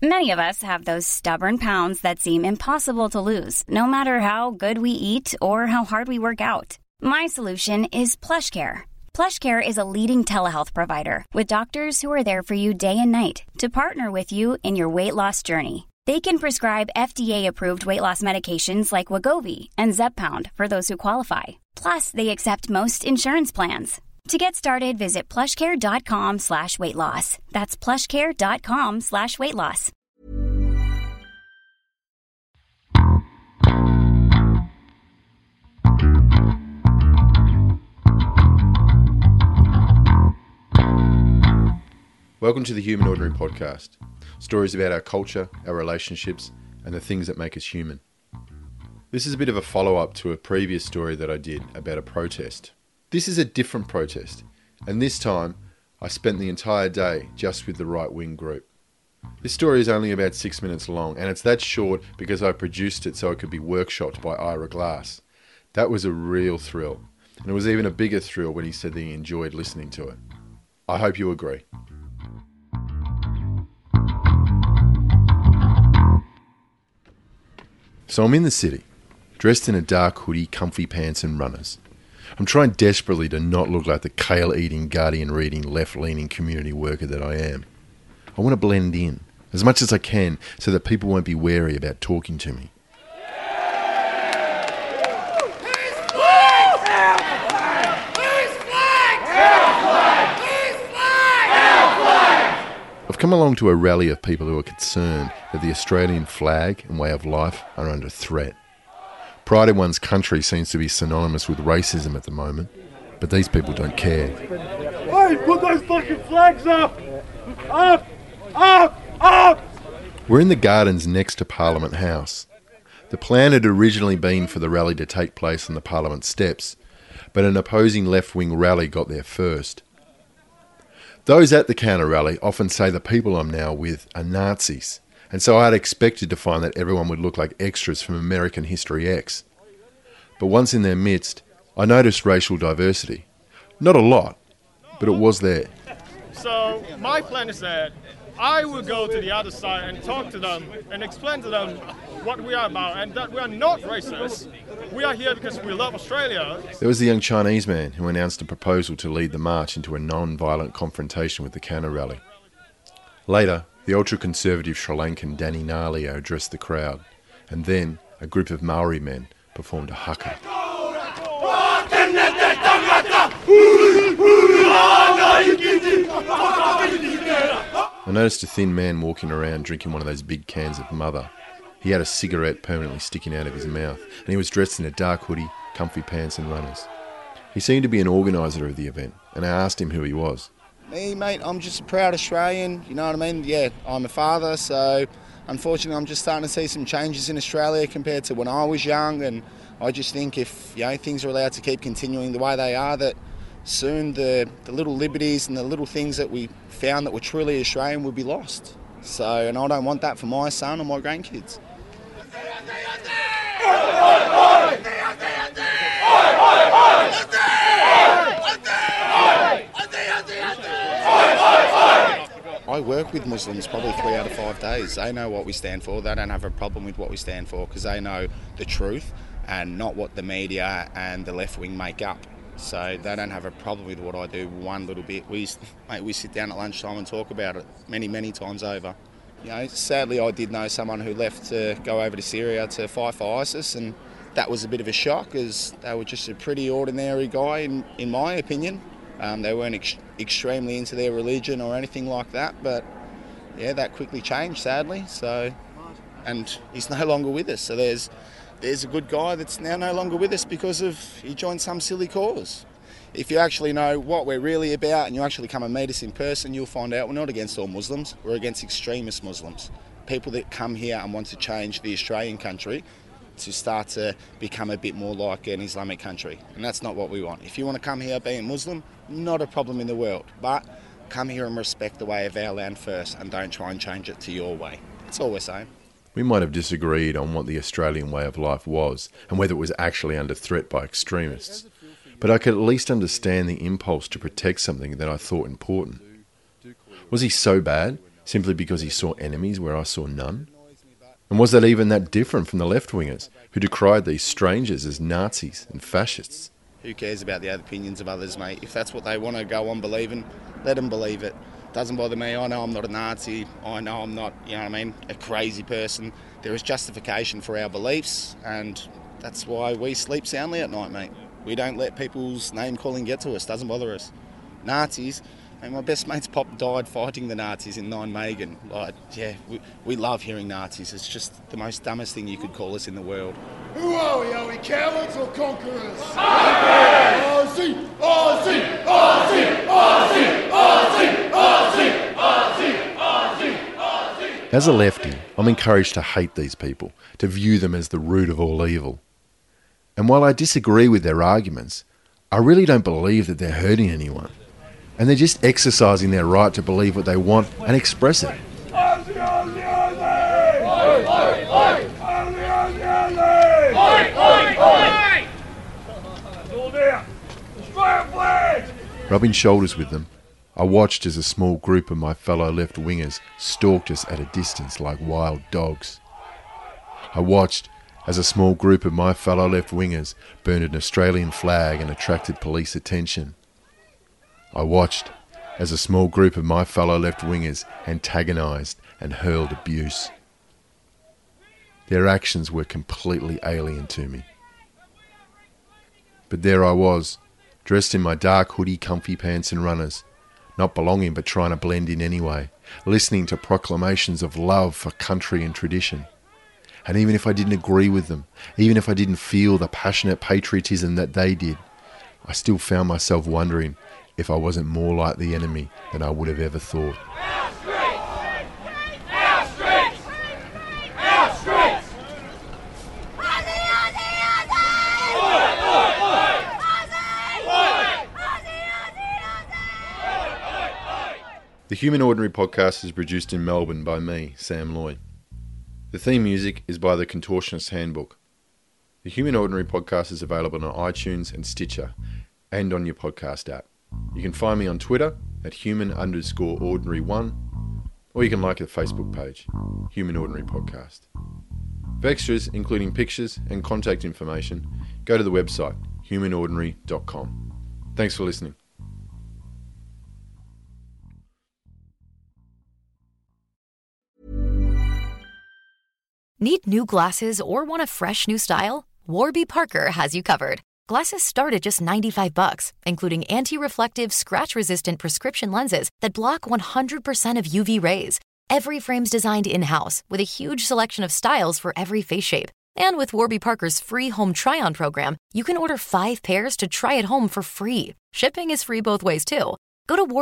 Many of us have those stubborn pounds that seem impossible to lose, no matter how good we eat or how hard we work out. My solution is PlushCare. PlushCare is a leading telehealth provider with doctors who are there for you day and night to partner with you in your weight loss journey. They can prescribe FDA-approved weight loss medications like Wegovy and Zepbound for those who qualify. Plus, they accept most insurance plans. To get started, visit plushcare.com/weightloss. That's plushcare.com/weightloss. Welcome to the Human Ordinary Podcast. Stories about our culture, our relationships, and the things that make us human. This is a bit of a follow-up to a previous story that I did about a protest. This is a different protest, and this time I spent the entire day just with the right-wing group. This story is only about 6 minutes long, and it's that short because I produced it so it could be workshopped by Ira Glass. That was a real thrill, and it was even a bigger thrill when he said that he enjoyed listening to it. I hope you agree. So I'm in the city, dressed in a dark hoodie, comfy pants and runners. I'm trying desperately to not look like the kale-eating, Guardian-reading, left-leaning community worker that I am. I want to blend in, as much as I can, so that people won't be wary about talking to me. I've come along to a rally of people who are concerned that the Australian flag and way of life are under threat. Pride in one's country seems to be synonymous with racism at the moment, but these people don't care. Hey, put those fucking flags up! Up! Up! Up! We're in the gardens next to Parliament House. The plan had originally been for the rally to take place on the Parliament steps, but an opposing left-wing rally got there first. Those at the counter-rally often say the people I'm now with are Nazis, and so I had expected to find that everyone would look like extras from American History X. But once in their midst, I noticed racial diversity. Not a lot, but it was there. So my plan is that I will go to the other side and talk to them and explain to them what we are about and that we are not racist. We are here because we love Australia. There was the young Chinese man who announced a proposal to lead the march into a non-violent confrontation with the counter-rally. Later, the ultra-conservative Sri Lankan Danny Nalio addressed the crowd, and then a group of Maori men performed a haka. I noticed a thin man walking around drinking one of those big cans of Mother. He had a cigarette permanently sticking out of his mouth, and he was dressed in a dark hoodie, comfy pants and runners. He seemed to be an organiser of the event, and I asked him who he was. Me, mate, I'm just a proud Australian, you know what I mean? Yeah, I'm a father, so unfortunately I'm just starting to see some changes in Australia compared to when I was young, and I just think if things are allowed to keep continuing the way they are, that soon the little liberties and the little things that we found that were truly Australian will be lost. So, and I don't want that for my son or my grandkids. I work with Muslims probably 3 out of 5 days. They know what we stand for. They don't have a problem with what we stand for because they know the truth and not what the media and the left wing make up. So they don't have a problem with what I do one little bit. We sit down at lunchtime and talk about it many times over. Sadly I did know someone who left to go over to Syria to fight for ISIS, and that was a bit of a shock as they were just a pretty ordinary guy in my opinion. They weren't extremely into their religion or anything like that, but yeah, that quickly changed sadly. So, and he's no longer with us. So there's a good guy that's now no longer with us because he joined some silly cause. If you actually know what we're really about and you actually come and meet us in person, you'll find out we're not against all Muslims. We're against extremist Muslims. People that come here and want to change the Australian country to start to become a bit more like an Islamic country. And that's not what we want. If you want to come here being Muslim, not a problem in the world. But come here and respect the way of our land first and don't try and change it to your way. That's all we're saying. We might have disagreed on what the Australian way of life was and whether it was actually under threat by extremists. But I could at least understand the impulse to protect something that I thought important. Was he so bad simply because he saw enemies where I saw none? And was that even that different from the left-wingers, who decried these strangers as Nazis and fascists? Who cares about the opinions of others, mate? If that's what they want to go on believing, let them believe it. Doesn't bother me. I know I'm not a Nazi. I know I'm not, a crazy person. There is justification for our beliefs, and that's why we sleep soundly at night, mate. We don't let people's name-calling get to us. Doesn't bother us. Nazis, and my best mate's pop died fighting the Nazis in Nijmegen. We love hearing Nazis. It's just the most dumbest thing you could call us in the world. Who are we? Are we cowards or conquerors? Aussie! Aussie! Aussie! Aussie! Aussie! Aussie! Aussie! Aussie! Aussie! As a lefty, I'm encouraged to hate these people, to view them as the root of all evil. And while I disagree with their arguments, I really don't believe that they're hurting anyone. And they're just exercising their right to believe what they want and express it. Aussie! Aussie! Aussie! Oi! Oi! Oi! Aussie! Aussie! Aussie! Oi! Oi! Oi! It's all there. Australian flag! Rubbing shoulders with them, I watched as a small group of my fellow left-wingers stalked us at a distance like wild dogs. I watched as a small group of my fellow left-wingers burned an Australian flag and attracted police attention. I watched as a small group of my fellow left-wingers antagonised and hurled abuse. Their actions were completely alien to me. But there I was, dressed in my dark hoodie, comfy pants and runners, not belonging but trying to blend in anyway, listening to proclamations of love for country and tradition. And even if I didn't agree with them, even if I didn't feel the passionate patriotism that they did, I still found myself wondering if I wasn't more like the enemy than I would have ever thought. Our streets! Our streets! Our streets! Aussie! Aussie! Aussie! Oi! Oi! Oi! Aussie! Oi! Aussie! Aussie! Aussie! Oi! Oi! The Human Ordinary podcast is produced in Melbourne by me, Sam Loy. The theme music is by The Contortionist's Handbook. The Human Ordinary podcast is available on iTunes and Stitcher, and on your podcast app. You can find me on Twitter at human_ordinary1, or you can like the Facebook page, Human Ordinary Podcast. For extras, including pictures and contact information, go to the website, humanordinary.com. Thanks for listening. Need new glasses or want a fresh new style? Warby Parker has you covered. Glasses start at just $95, including anti-reflective, scratch-resistant prescription lenses that block 100% of UV rays. Every frame's designed in-house with a huge selection of styles for every face shape. And with Warby Parker's free home try-on program, you can order 5 pairs to try at home for free. Shipping is free both ways, too. Go to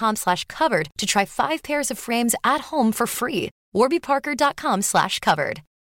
warbyparker.com/covered to try 5 pairs of frames at home for free. warbyparker.com/covered.